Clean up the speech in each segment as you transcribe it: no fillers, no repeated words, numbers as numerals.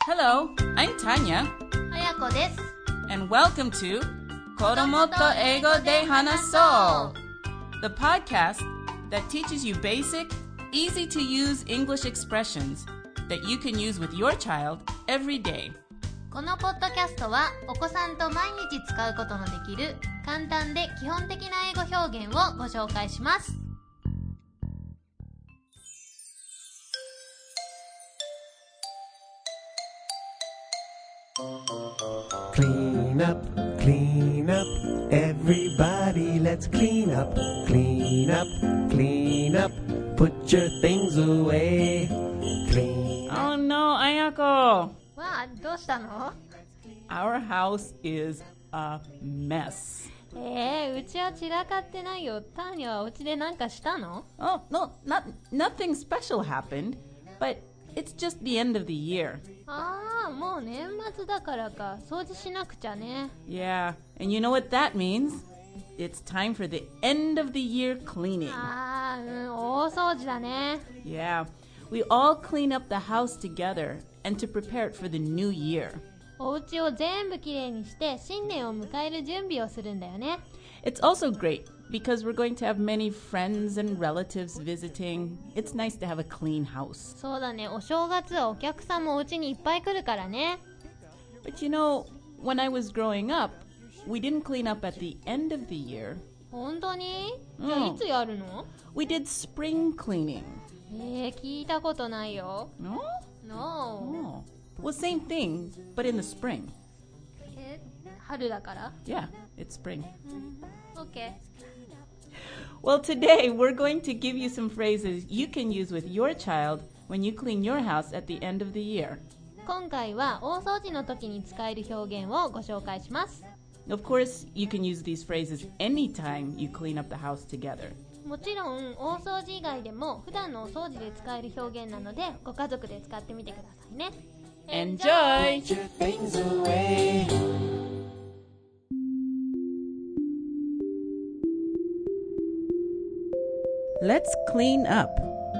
Hello, I'm Tanya. あやこです。 And welcome to 子供と英語で話そう The podcast that teaches you basic, easy-to-use English expressions that you can use with your child every day. このポッドキャストはお子さんと毎日使うことのできる簡単で基本的な英語表現をご紹介します。 Clean up, clean up, everybody let's clean up, clean up, clean up, put your things away, clean Oh no, Ayako! わあ、どうしたの？ Our house is a mess. うちは散らかってないよ。ターニャはお家で何かしたの？ Oh, no, nothing special happened, but it's just the end of the year. ああ、もう年末だからか。掃除しなくちゃね。 Yeah, and you know what that means? It's time for the end of the year cleaning. ああ、大掃除だね。 Yeah, we all clean up the house together and to prepare it for the new year. お家を全部きれいにして新年を迎える準備をするんだよね。 It's also great because we're going to have many friends and relatives visiting. It's nice to have a clean house. そうだね、お正月はお客さんもお家にいっぱい来るからね。 But you know, when I was growing up, we didn't clean up at the end of the year. 本当に？じゃあいつやるの？ We did spring cleaning. 聞いたことないよ。 No? No. Oh. Well, same thing, but in the spring. 春だから？ Yeah, it's spring. OK。 Well, today we're going to give you some phrases you can use with your child when you clean your house at the end of the year. 今回は大掃除の時に使える表現をご紹介します。 Of course, you can use these phrases anytime you clean up the house together. もちろん大掃除以外でも普段のお掃除で使える表現なのでご家族で使ってみてくださいね。 Enjoy! put your things away. Let's clean up.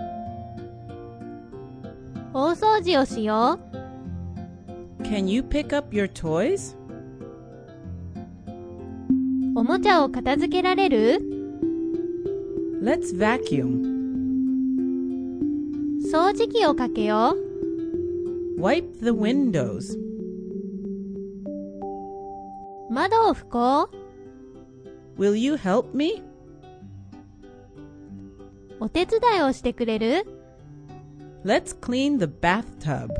大掃除をしよう。 Can you pick up your toys? おもちゃを片付けられる？ Let's vacuum. 掃除機をかけよう。 Wipe the windows. 窓を拭こう。 Will you help me? お手伝いをしてくれる？ Let's clean the bathtub.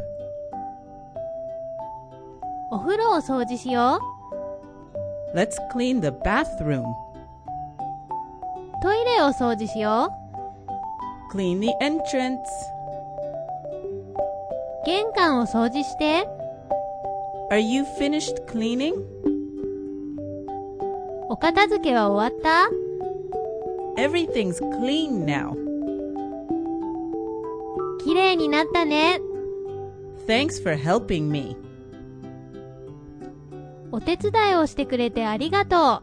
お風呂を掃除しよう。 Let's clean the bathroom. トイレを掃除しよう。 Clean the entrance. 玄関を掃除して。 Are you finished cleaning? お片付けは終わった？ Everything's clean now. きれいになったね。 Thanks for helping me. お手伝いをしてくれてありがと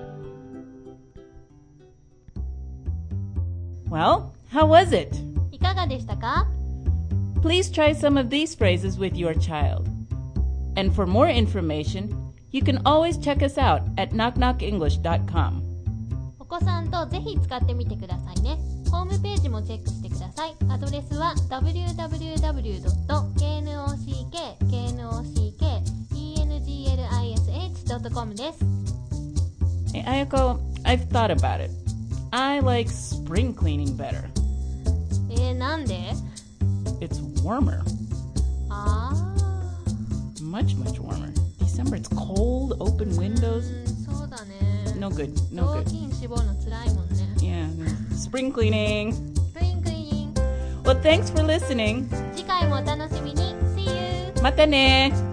う。 Well, how was it? いかがでしたか？ Please try some of these phrases with your child. And for more information, you can always check us out at knockknockenglish.com. お子さんとぜひ使ってみてくださいね。ホームページもチェックしてください。アドレスは www.knockenglish.com です。 Hey, Ayako, I've thought about it. I like spring cleaning better. なんで？ It's warmer. あー。 Much warmer. December, it's cold, open windows. そうだね。 No good, no 雑 good. 巾絞るのつらいもんね。 Yeah, spring cleaning. スプリンクリーニング。 Well, thanks for listening. 次回もお楽しみに。See you! またね!